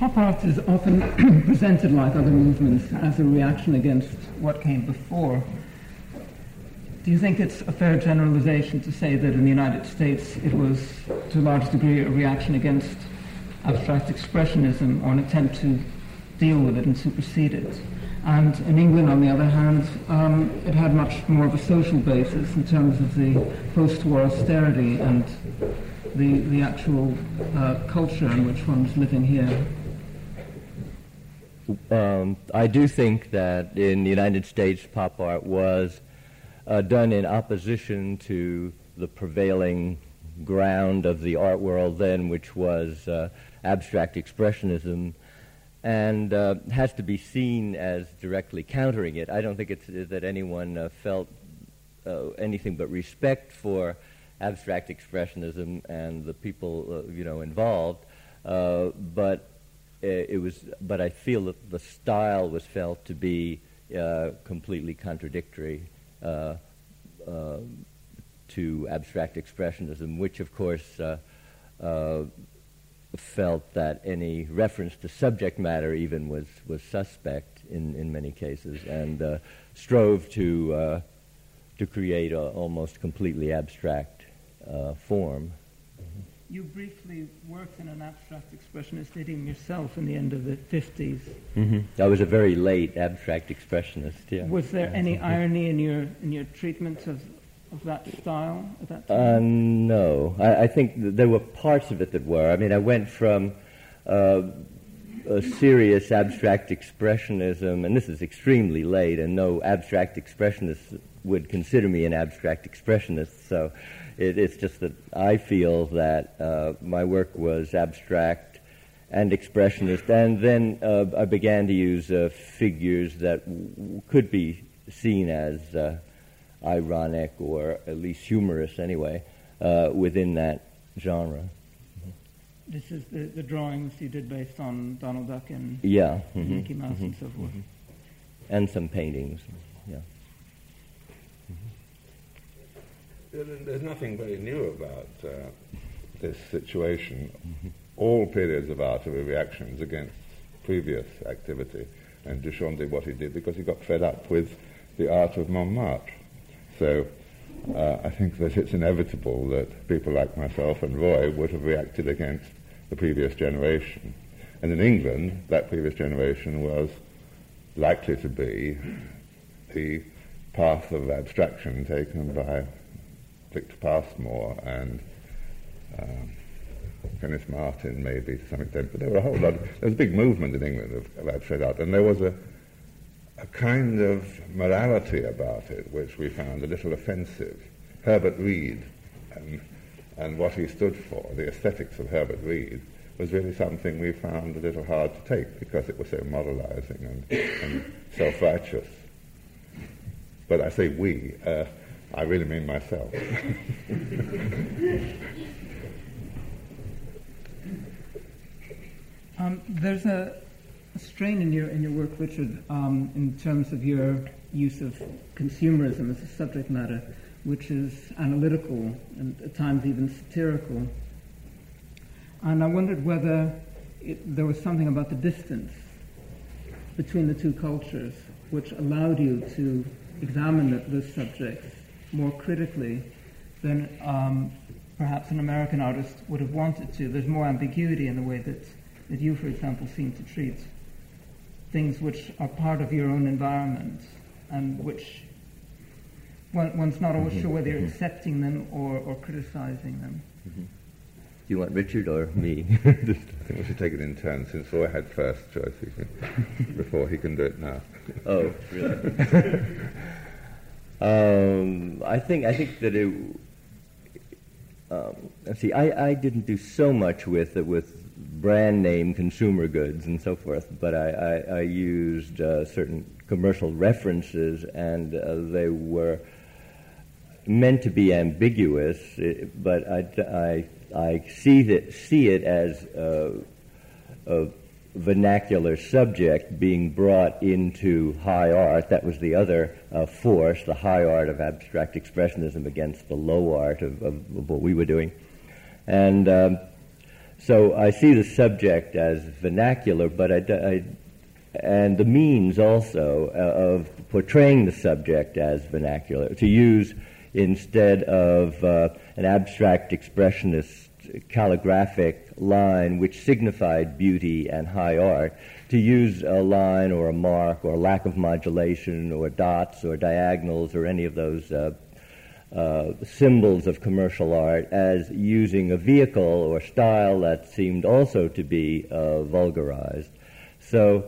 pop art is often presented like other movements as a reaction against what came before. Do you think it's a fair generalization to say that in the United States it was, to a large degree, a reaction against abstract expressionism or an attempt to deal with it and supersede it? And in England, on the other hand, it had much more of a social basis in terms of the post-war austerity and the actual culture in which one was living here. I do think that in the United States, pop art was done in opposition to the prevailing ground of the art world then, which was abstract expressionism, and has to be seen as directly countering it. I don't think it's that anyone felt anything but respect for abstract expressionism and the people involved, but I feel that the style was felt to be completely contradictory to abstract expressionism, which of course felt that any reference to subject matter even was suspect in many cases, and strove to create a almost completely abstract form. You briefly worked in an abstract expressionist idiom yourself in the end of the 50s. Mm-hmm. I was a very late abstract expressionist, yeah. Was there any irony in your treatment of that style at that time? No. I think there were parts of it that were. I mean, I went from a serious abstract expressionism, and this is extremely late, and no abstract expressionist would consider me an abstract expressionist, so it's just that I feel that my work was abstract and expressionist, and then I began to use figures that could be seen as ironic or at least humorous anyway within that genre. This is the drawings you did based on Donald Duck and Mickey Mouse and so forth. And some paintings, yeah. There's nothing very new about this situation. All periods of art are reactions against previous activity, and Duchamp did what he did because he got fed up with the art of Montmartre. So I think that it's inevitable that people like myself and Roy would have reacted against the previous generation. And in England, that previous generation was likely to be the path of abstraction taken by Victor Passmore and Kenneth Martin, maybe to some extent, but there were a whole lot. There was a big movement in England of abstract art, and there was a kind of morality about it which we found a little offensive. Herbert Reed and what he stood for, the aesthetics of Herbert Reed, was really something we found a little hard to take because it was so moralizing and self-righteous. But I say we. I really mean myself. There's a strain in your work, Richard, in terms of your use of consumerism as a subject matter, which is analytical and at times even satirical. And I wondered whether there was something about the distance between the two cultures which allowed you to examine those subjects more critically than perhaps an American artist would have wanted to. There's more ambiguity in the way that you, for example, seem to treat things which are part of your own environment and which one's not always sure whether you're accepting them or criticizing them. Do you want Richard or me? I think we should take it in turn, since Roy had first choice before he can do it now. Oh, really? I think that it. Let's see. I didn't do so much with brand name consumer goods and so forth, but I used certain commercial references, and they were meant to be ambiguous. But I see it as a vernacular subject being brought into high art. That was the other force, the high art of abstract expressionism against the low art of what we were doing. And So I see the subject as vernacular, but and the means also of portraying the subject as vernacular, to use instead of an abstract expressionist calligraphic line which signified beauty and high art, to use a line or a mark or lack of modulation or dots or diagonals or any of those symbols of commercial art as using a vehicle or style that seemed also to be vulgarized. So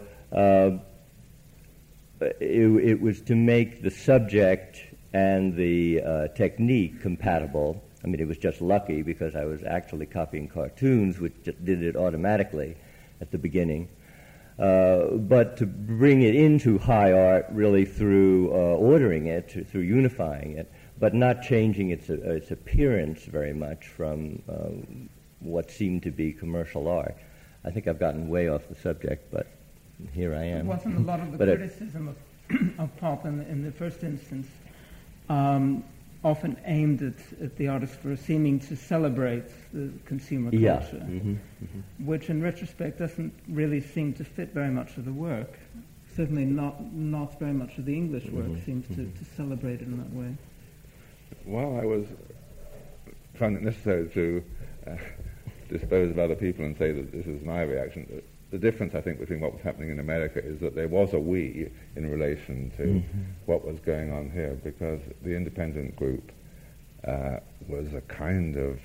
it was to make the subject and the technique compatible. I mean, it was just lucky because I was actually copying cartoons, which just did it automatically at the beginning. But to bring it into high art really through ordering it, through unifying it, but not changing its appearance very much from what seemed to be commercial art. I think I've gotten way off the subject, but here I am. Wasn't a lot of the criticism of pop in the first instance often aimed at the artist for seeming to celebrate the consumer culture, which in retrospect doesn't really seem to fit very much of the work. Certainly not very much of the English work seems to celebrate it in that way. Well, I found it necessary to dispose of other people and say that this is my reaction. The difference, I think, between what was happening in America is that there was a we in relation to what was going on here, because the independent group was a kind of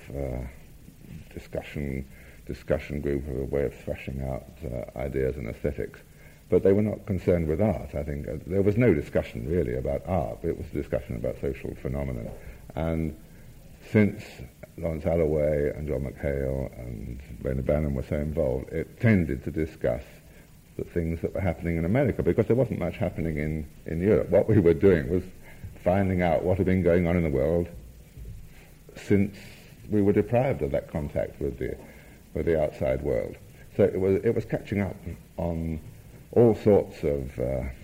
discussion group, of a way of thrashing out ideas and aesthetics. But they were not concerned with art. I think there was no discussion really about art. It was a discussion about social phenomena. And since Lawrence Alloway and John McHale and Rainer Banham were so involved, it tended to discuss the things that were happening in America, because there wasn't much happening in Europe. What we were doing was finding out what had been going on in the world since we were deprived of that contact with the outside world. So it was catching up on all sorts of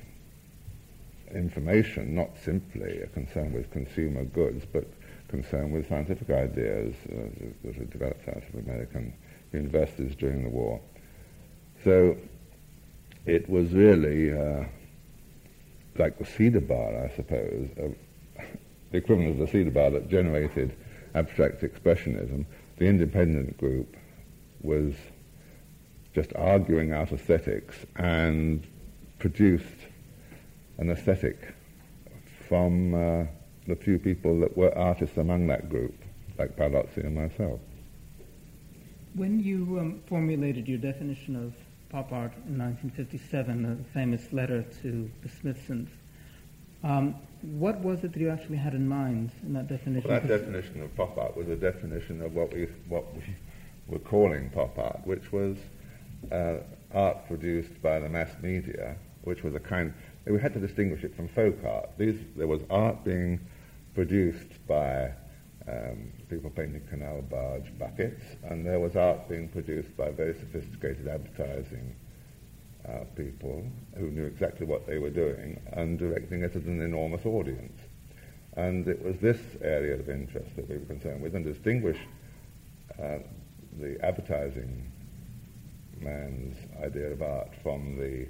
information, not simply a concern with consumer goods, but concern with scientific ideas that had developed out of American universities during the war. So it was really like the cedar bar, I suppose, the equivalent of the cedar bar that generated abstract expressionism. The independent group was just arguing out aesthetics and produced an aesthetic from the few people that were artists among that group, like Palazzi and myself. When you formulated your definition of pop art in 1957, a famous letter to the Smithsons, what was it that you actually had in mind in that definition? Well, that definition of pop art was a definition of what we were calling pop art, which was art produced by the mass media, which was a kind. We had to distinguish it from folk art. There was art being produced by people painting canal barge buckets, and there was art being produced by very sophisticated advertising people who knew exactly what they were doing and directing it at an enormous audience. And it was this area of interest that we were concerned with, and distinguish the advertising man's idea of art from the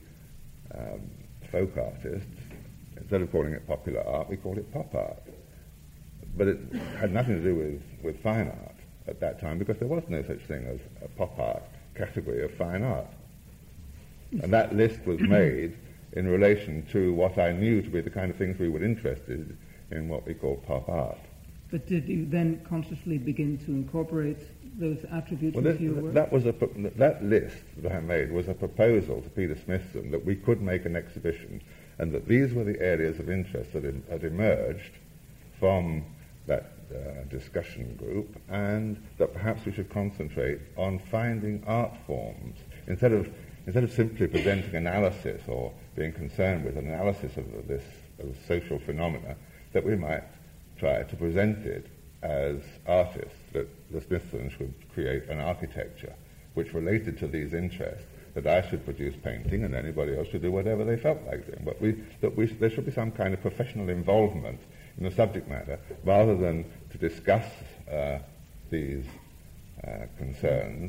folk artists. Instead of calling it popular art, we called it pop art. But it had nothing to do with fine art at that time, because there was no such thing as a pop art category of fine art. And that list was made in relation to what I knew to be the kind of things we were interested in, what we call pop art. But did you then consciously begin to incorporate those attributes into your work? That list that I made was a proposal to Peter Smithson that we could make an exhibition, and that these were the areas of interest that had emerged from that discussion group, and that perhaps we should concentrate on finding art forms instead of simply presenting analysis or being concerned with an analysis of social phenomena, that we might try to present it as artists, that the Smithsons should create an architecture which related to these interests, that I should produce painting and anybody else should do whatever they felt like doing. But there should be some kind of professional involvement in the subject matter, rather than to discuss these concerns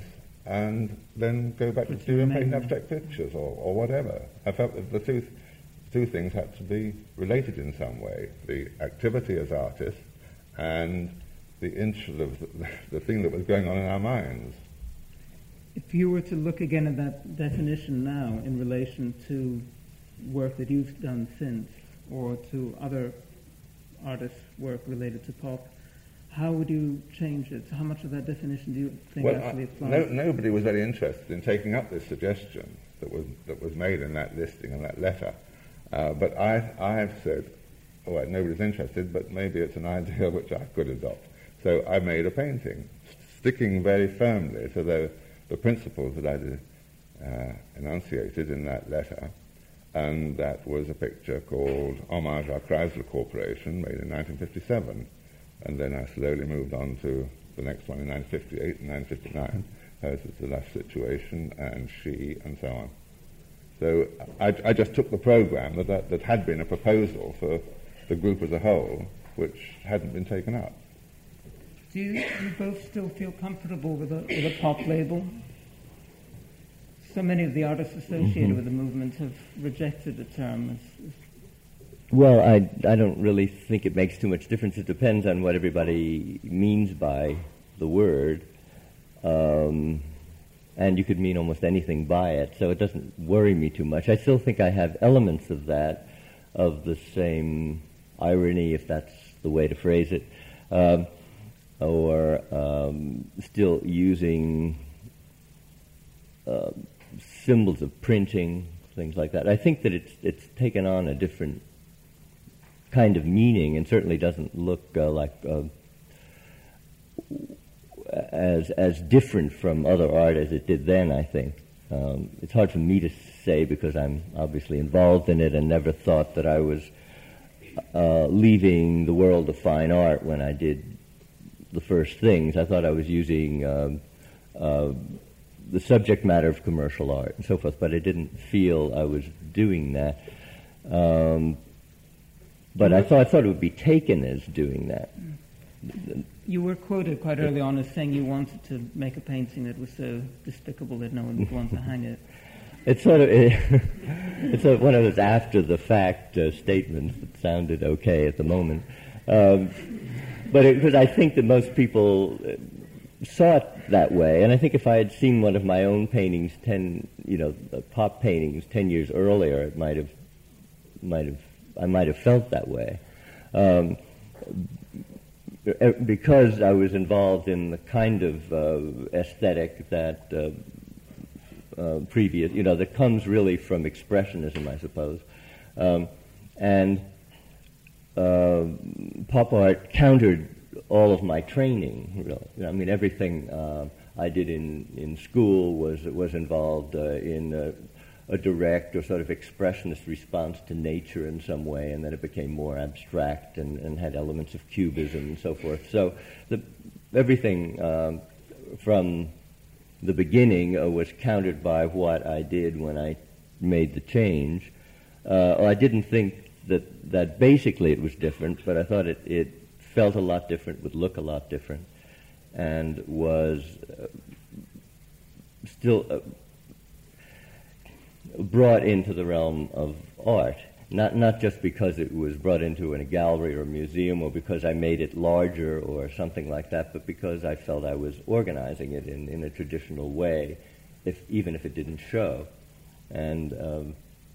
and then go back to doing painting abstract pictures or whatever. I felt that the two things had to be related in some way: the activity as artists and the interest of the thing that was going on in our minds. If you were to look again at that definition now in relation to work that you've done since, or to other artists' work related to pop, how would you change it? How much of that definition do you think actually applies? Nobody was very interested in taking up this suggestion that was made in that listing and that letter. But I've said, all right, nobody's interested, but maybe it's an idea which I could adopt. So I made a painting, sticking very firmly to the principles that I enunciated in that letter. And that was a picture called Homage à Chrysler Corporation, made in 1957. And then I slowly moved on to the next one in 1958 and 1959. Hers is the Last Situation, and She, and so on. So I just took the program that had been a proposal for the group as a whole, which hadn't been taken up. Do you both still feel comfortable with a pop label? So many of the artists associated with the movement have rejected the term as Well, I don't really think it makes too much difference. It depends on what everybody means by the word. And you could mean almost anything by it, so it doesn't worry me too much. I still think I have elements of that, of the same irony, if that's the way to phrase it, or still using symbols of printing, things like that. I think that it's taken on a different kind of meaning, and certainly doesn't look like as different from other art as it did then, I think. It's hard for me to say because I'm obviously involved in it and never thought that I was leaving the world of fine art when I did the first things. I thought I was using the subject matter of commercial art and so forth, but I didn't feel I was doing that. But I thought it would be taken as doing that. You were quoted quite early on as saying you wanted to make a painting that was so despicable that no one would want to hang it. It's sort of it's one of those after-the-fact statements that sounded okay at the moment, but because I think that most people saw it that way, and I think if I had seen one of my own paintings, pop paintings 10 years earlier, I might have felt that way. Because I was involved in the kind of aesthetic that that comes really from expressionism, I suppose. And pop art countered all of my training, really. I mean, everything I did in school was involved in a direct or sort of expressionist response to nature in some way, and then it became more abstract and had elements of cubism and so forth. So everything from the beginning was countered by what I did when I made the change. I didn't think that basically it was different, but I thought it felt a lot different, would look a lot different, and was still brought into the realm of art, not just because it was brought into a gallery or a museum or because I made it larger or something like that, but because I felt I was organizing it in a traditional way, even if it didn't show. And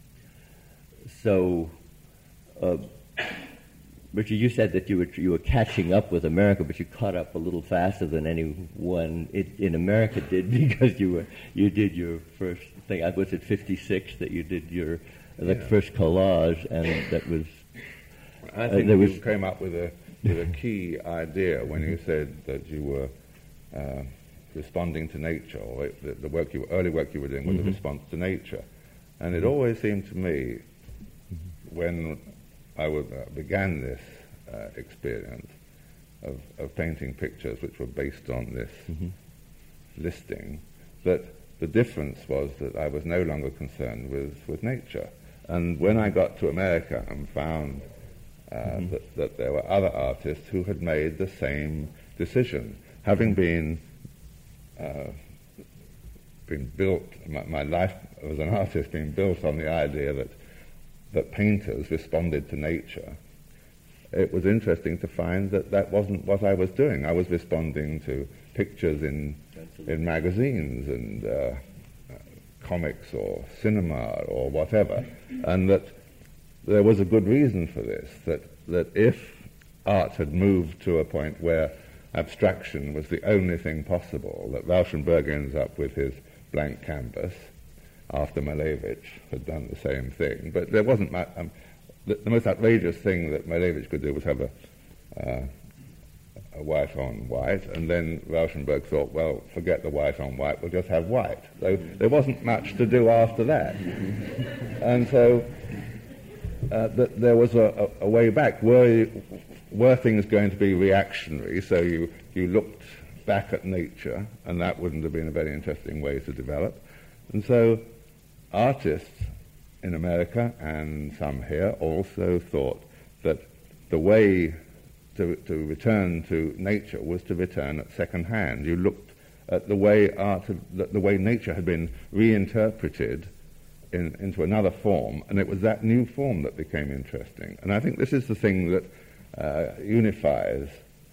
Richard, you said that you were catching up with America, but you caught up a little faster than anyone in America did because you did your first thing. Was it 56 that you did your first collage, and that was? I think you came up with a key idea when you said that you were responding to nature, or the early work you were doing was a response to nature, and it always seemed to me when I began this experience of painting pictures which were based on this listing, that the difference was that I was no longer concerned with nature. And when I got to America and found that there were other artists who had made the same decision, having been been built, my life as an artist being built on the idea that painters responded to nature, it was interesting to find that that wasn't what I was doing. I was responding to pictures in magazines and comics or cinema or whatever, and that there was a good reason for this, that if art had moved to a point where abstraction was the only thing possible, that Rauschenberg ends up with his blank canvas after Malevich had done the same thing. But there wasn't the most outrageous thing that Malevich could do was have a white on white, and then Rauschenberg thought, well, forget the white on white, we'll just have white. So there wasn't much to do after that. And so there was a way back. Were things going to be reactionary? So you looked back at nature, and that wouldn't have been a very interesting way to develop. And so artists in America and some here also thought that the way to return to nature was to return at second hand. You looked at the way the way nature had been reinterpreted into another form, and it was that new form that became interesting. And I think this is the thing that unifies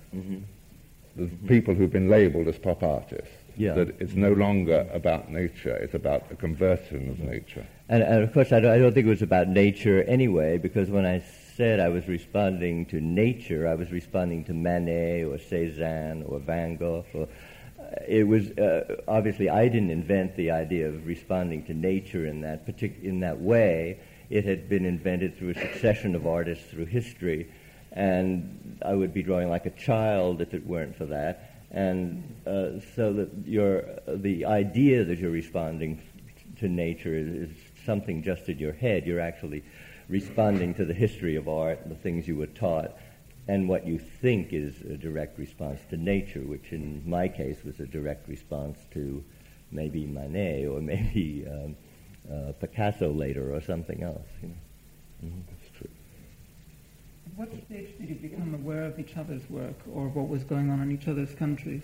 the people who've been labelled as pop artists. Yeah. That it's no longer about nature, it's about a conversion of nature. And of course, I don't think it was about nature anyway, because when I said I was responding to nature, I was responding to Manet or Cézanne or Van Gogh. It was obviously I didn't invent the idea of responding to nature in that way. It had been invented through a succession of artists through history, and I would be drawing like a child if it weren't for that. And so that the idea that you're responding to nature is something just in your head. You're actually responding to the history of art, the things you were taught, and what you think is a direct response to nature, which in my case was a direct response to maybe Manet or maybe Picasso later or something else. You know? Mm-hmm. That's true. At what stage did you become aware of each other's work or what was going on in each other's countries?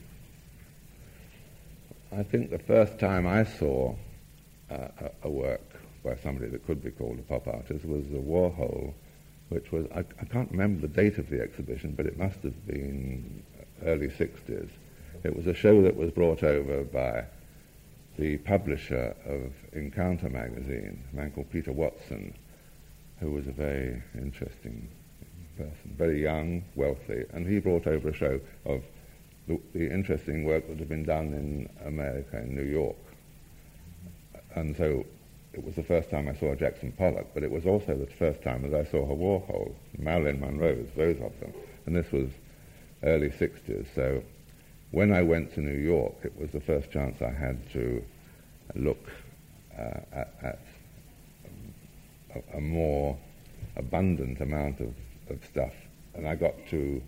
I think the first time I saw a work by somebody that could be called a pop artist was the Warhol, which was, I can't remember the date of the exhibition, but it must have been early 60s. It was a show that was brought over by the publisher of Encounter magazine, a man called Peter Watson, who was a very interesting person, very young, wealthy, and he brought over a show of the interesting work that had been done in America, in New York. And so it was the first time I saw Jackson Pollock, but it was also the first time that I saw a Warhol, Marilyn Monroe's, those of them. And this was early 60s, so when I went to New York, it was the first chance I had to look at a more abundant amount of stuff. And I got to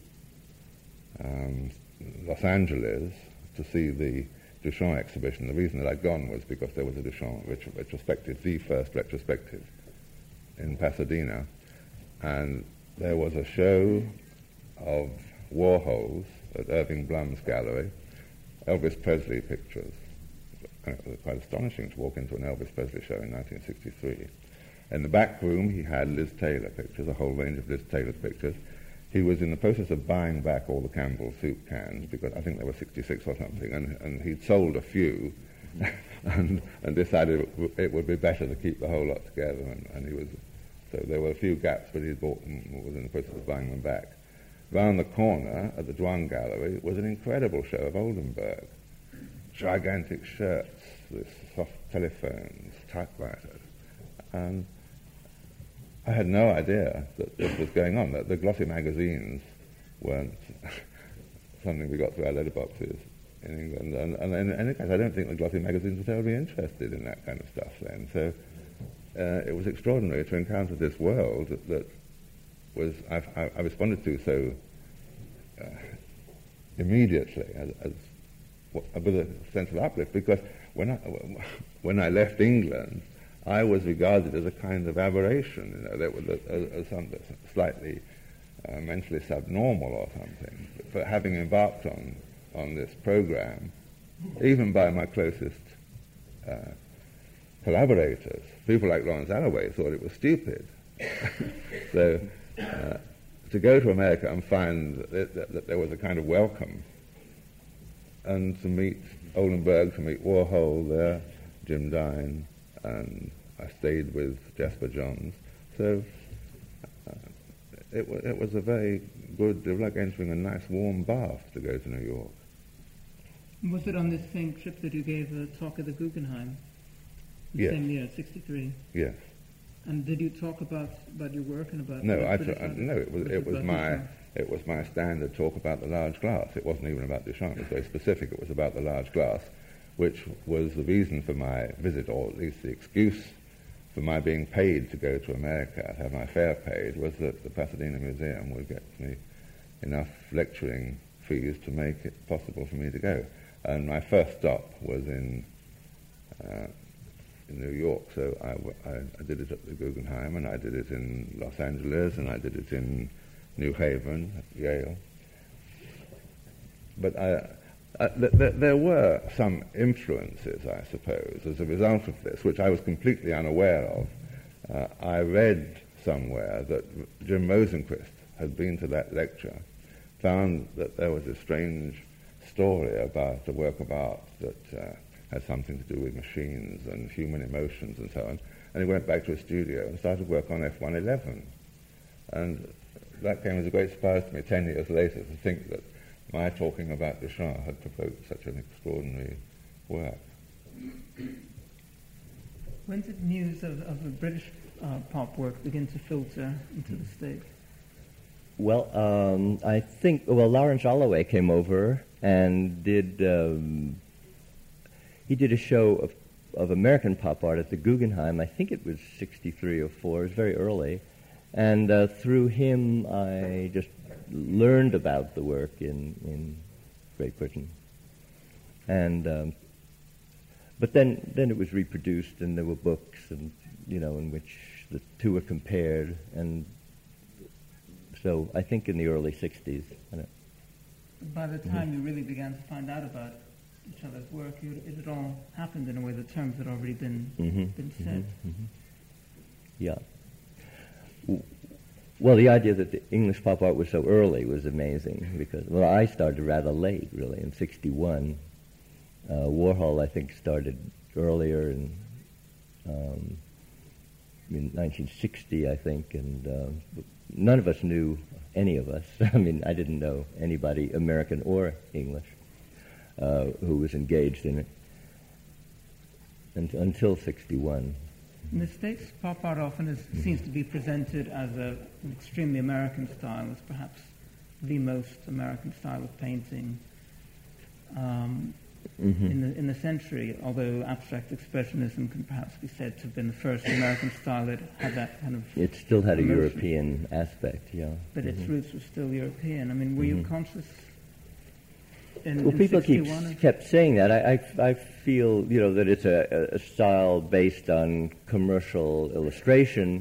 Los Angeles to see the Duchamp exhibition. The reason that I'd gone was because there was a Duchamp retrospective, the first retrospective in Pasadena, and there was a show of Warhols at Irving Blum's gallery, Elvis Presley pictures. And it was quite astonishing to walk into an Elvis Presley show in 1963. In the back room he had Liz Taylor pictures, a whole range of Liz Taylor's pictures. He was in the process of buying back all the Campbell soup cans, because I think there were 66 or something, and he'd sold a few and decided it would be better to keep the whole lot together, and he was, so there were a few gaps, but he'd bought them, was in the process of buying them back. Round the corner at the Dwan Gallery was an incredible show of Oldenburg. Gigantic shirts, with soft telephones, typewriters, and I had no idea that this was going on, that the glossy magazines weren't something we got through our letterboxes in England. And in any case, I don't think the glossy magazines were terribly interested in that kind of stuff then. So it was extraordinary to encounter this world that was I responded to so immediately with a sense of uplift, because when I left England, I was regarded as a kind of aberration, you know, that was as something slightly mentally subnormal or something. For having embarked on this program, even by my closest collaborators. People like Lawrence Alloway thought it was stupid. So to go to America and find that there was a kind of welcome, and to meet Oldenburg, to meet Warhol there, Jim Dine, and I stayed with Jasper Johns. So it was a very good, it was like entering a nice warm bath to go to New York. Was it on this same trip that you gave a talk at the Guggenheim? The Yes. same year, 63? Yes. And did you talk about your work and about... No, British it was my standard talk about the large glass. It wasn't even about Duchamp. It was very specific. It was about the large glass, which was the reason for my visit, or at least the excuse for my being paid to go to America, to have my fare paid, was that the Pasadena Museum would get me enough lecturing fees to make it possible for me to go. And my first stop was in New York, so I did it at the Guggenheim, and I did it in Los Angeles, and I did it in New Haven at Yale. But there were some influences, I suppose, as a result of this, which I was completely unaware of. I read somewhere that Jim Rosenquist had been to that lecture, found that there was a strange story about a work of art that had something to do with machines and human emotions and so on. And he went back to his studio and started work on F-111. And that came as a great surprise to me 10 years later, to think that my talking about Duchamp had provoked such an extraordinary work. When did news of the British pop work begin to filter into the States? Well, I think, Lawrence Alloway came over and did... he did a show of American pop art at the Guggenheim. I think it was 63 or 4. It was very early. And through him, I just learned about the work in Great Britain. And but then it was reproduced, and there were books, and in which the two were compared. And so I think in the early 60s. By the time you really began to find out about each other's work, it had all happened in a way. The terms had already been set. Yeah. Well, the idea that the English pop art was so early was amazing, because, I started rather late, really, in 61. Warhol, I think, started earlier in 1960, I think, and none of us knew, any of us. I mean, I didn't know anybody, American or English, who was engaged in it until 61. In the States, pop art often seems to be presented as an extremely American style, as perhaps the most American style of painting in the century, although abstract expressionism can perhaps be said to have been the first American style that had that kind of... It still had emotion. A European aspect, yeah. But its roots were still European. I mean, were you conscious in people 61? kept saying that. I feel, that it's a style based on commercial illustration,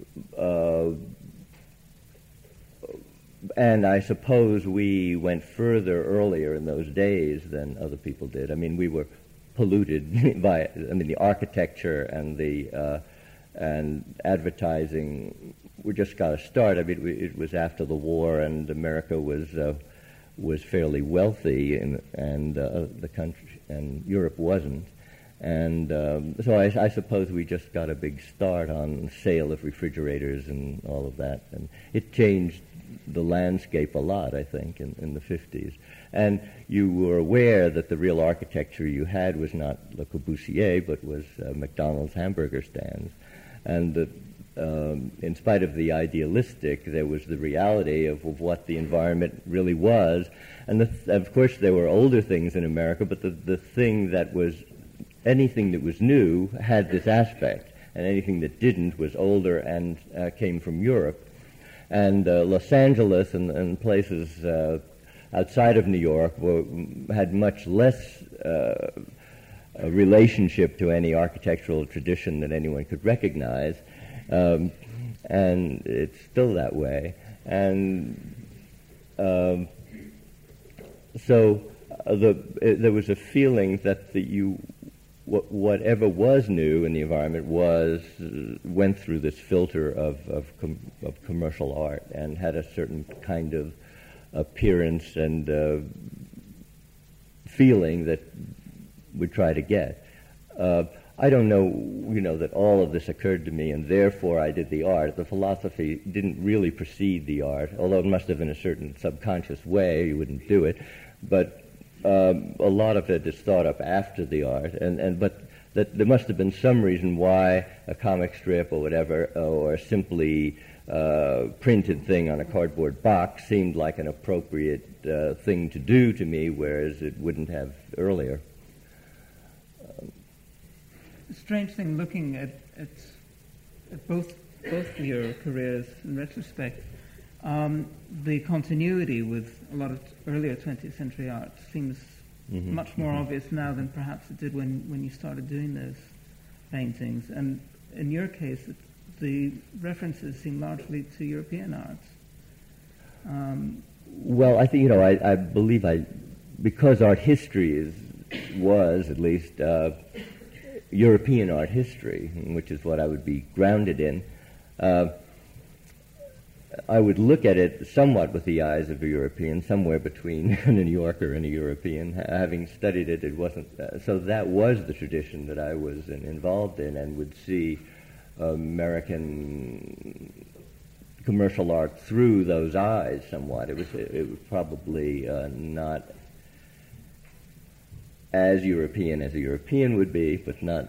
and I suppose we went further earlier in those days than other people did. I mean, we were polluted by, the architecture and the and advertising. We just got a start. I mean, it was after the war, and America was fairly wealthy, and the country and Europe wasn't, and so I suppose we just got a big start on sale of refrigerators and all of that, and it changed the landscape a lot, I think, in the 50s. And you were aware that the real architecture you had was not Le Corbusier, but was McDonald's hamburger stands, and that in spite of the idealistic, there was the reality of what the environment really was. And of course, there were older things in America, but the thing that was, anything that was new had this aspect, and anything that didn't was older and came from Europe. And Los Angeles and places outside of New York had much less a relationship to any architectural tradition that anyone could recognize. And it's still that way. And so there was a feeling that whatever was new in the environment went through this filter of commercial art and had a certain kind of appearance and feeling that we try to get. I don't know, that all of this occurred to me, and therefore I did the art. The philosophy didn't really precede the art, although it must have in a certain subconscious way. You wouldn't do it, but a lot of it is thought up after the art, but that there must have been some reason why a comic strip or whatever, or simply printed thing on a cardboard box seemed like an appropriate thing to do to me, whereas it wouldn't have earlier. Strange thing looking at both your careers in retrospect. The continuity with a lot of earlier 20th century art seems much more obvious now than perhaps it did when you started doing those paintings. And in your case, the references seem largely to European arts. Well, I think, I believe because art history was at least European art history, which is what I would be grounded in, I would look at it somewhat with the eyes of a European, somewhere between a New Yorker and a European. Having studied it, it wasn't... so that was the tradition that I was involved in, and would see American commercial art through those eyes somewhat. It was probably not as European as a European would be, but not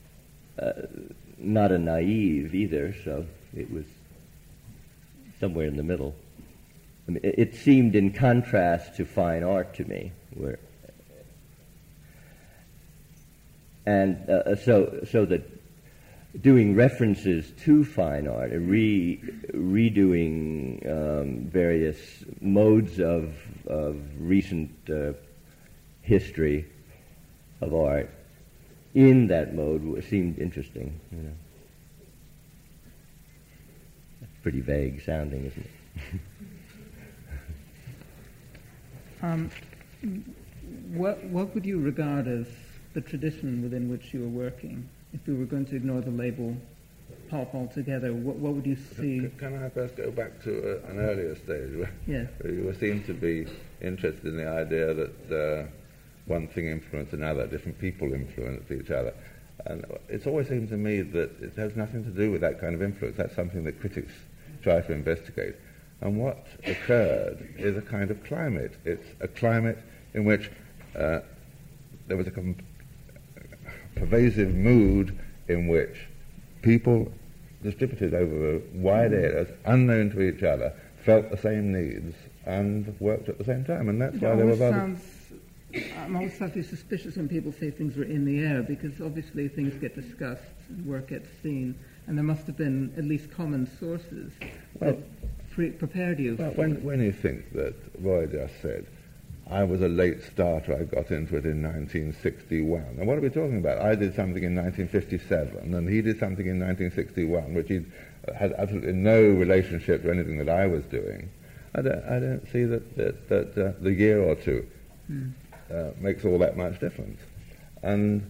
a naive either, so it was somewhere in the middle. I mean, it seemed in contrast to fine art to me, so that doing references to fine art and redoing various modes of recent history of art in that mode seemed interesting. That's pretty vague sounding, isn't it? What would you regard as the tradition within which you were working? If we were going to ignore the label pulp altogether, what would you see? Can I first go back to an earlier stage where you seem to be interested in the idea that one thing influenced another, different people influenced each other. And it's always seemed to me that it has nothing to do with that kind of influence. That's something that critics try to investigate. And what occurred is a kind of climate. It's a climate in which there was a pervasive mood in which people distributed over wide areas, unknown to each other, felt the same needs and worked at the same time. And that's why they were I'm always slightly suspicious when people say things were in the air, because obviously things get discussed and work gets seen, and there must have been at least common sources that prepared you. Well, when you think that Roy just said, I was a late starter, I got into it in 1961. And what are we talking about? I did something in 1957, and he did something in 1961, which he had absolutely no relationship to anything that I was doing. I don't see that the year or two makes all that much difference. And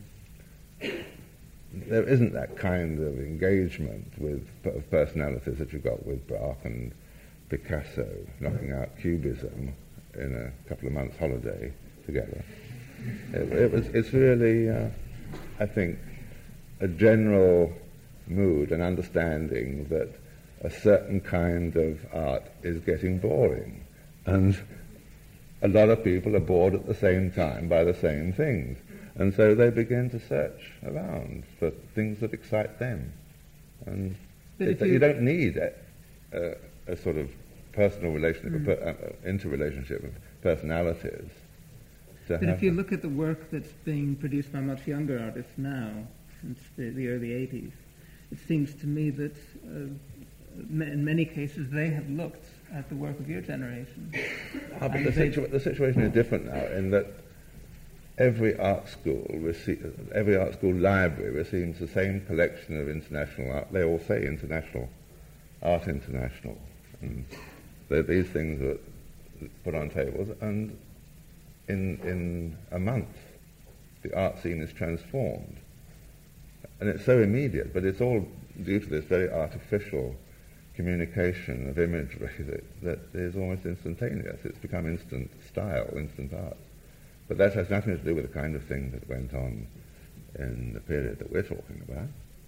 there isn't that kind of engagement of personalities that you got with Braque and Picasso knocking out Cubism in a couple of months' holiday together. It's really, I think, a general mood and understanding that a certain kind of art is getting boring, and a lot of people are bored at the same time by the same things, and so they begin to search around for things that excite them. And you don't need a sort of personal relationship, interrelationship of personalities. But if you look at the work that's being produced by much younger artists now, since the early 80s, it seems to me that in many cases they have looked at the work of your generation. But the situation is different now in that every art school library receives the same collection of international art. They all say international, art international. And these things are put on tables, and in a month the art scene is transformed. And it's so immediate, but it's all due to this very artificial communication of imagery that is almost instantaneous. It's become instant style, instant art. But that has nothing to do with the kind of thing that went on in the period that we're talking about,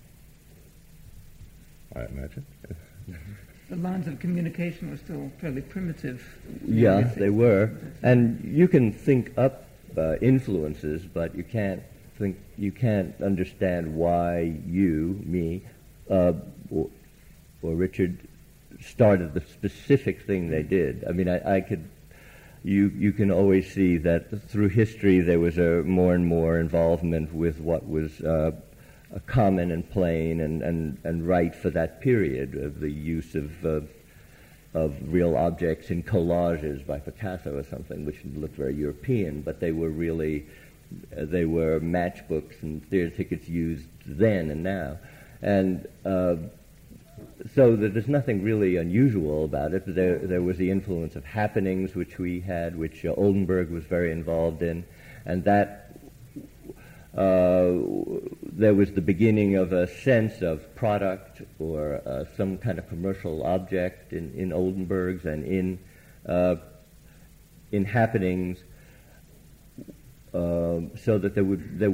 I imagine. The lines of communication were still fairly primitive. Yeah, they were. And you can think up influences, but you can't understand why you, me, or Richard started the specific thing they did. I mean, you can always see that through history there was a more and more involvement with what was common and plain and right for that period, of the use of real objects in collages by Picasso or something, which looked very European, but they were really matchbooks and theater tickets used then and now. And so there's nothing really unusual about it. There was the influence of happenings, which we had, which Oldenburg was very involved in, and that there was the beginning of a sense of product or some kind of commercial object in Oldenburg's and in happenings, so that there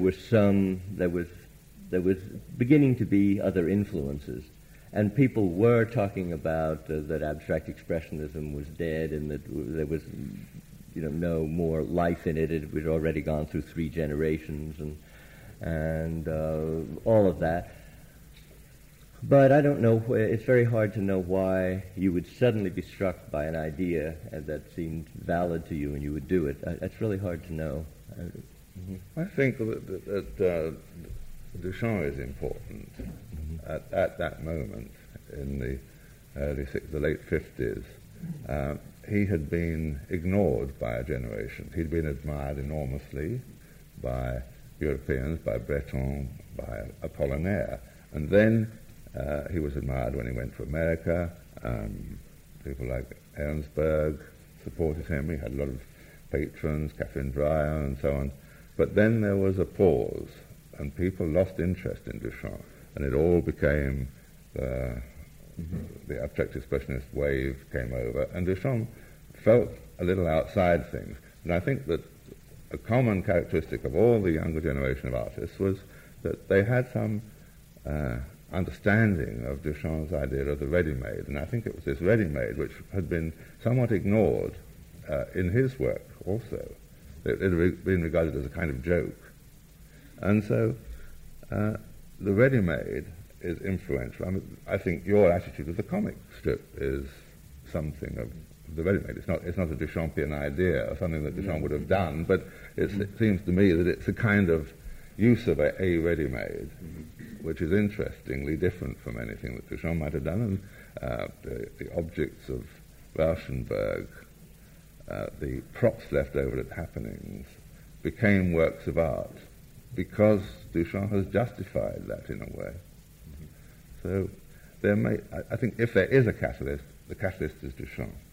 was beginning to be other influences. And people were talking about that abstract expressionism was dead and that there was, no more life in it. It was already gone through 3 generations and all of that. But I don't know. It's very hard to know why you would suddenly be struck by an idea that seemed valid to you and you would do it. It's really hard to know. I think that Duchamp is important. At that moment, in the late 50s, he had been ignored by a generation. He'd been admired enormously by Europeans, by Breton, by Apollinaire. And then he was admired when he went to America. People like Ernstberg supported him. He had a lot of patrons, Catherine Dreyer and so on. But then there was a pause, and people lost interest in Duchamp. And it all became, the abstract expressionist wave came over, and Duchamp felt a little outside things. And I think that a common characteristic of all the younger generation of artists was that they had some understanding of Duchamp's idea of the ready-made. And I think it was this ready-made which had been somewhat ignored in his work also. It had been regarded as a kind of joke. And so the ready-made is influential. I think your attitude of the comic strip is something of the ready-made. It's not a Duchampian idea or something that Duchamp would have done, but it seems to me that it's a kind of use of a ready-made, which is interestingly different from anything that Duchamp might have done. And the objects of Rauschenberg, the props left over at happenings, became works of art because Duchamp has justified that in a way. So I think if there is a catalyst, the catalyst is Duchamp.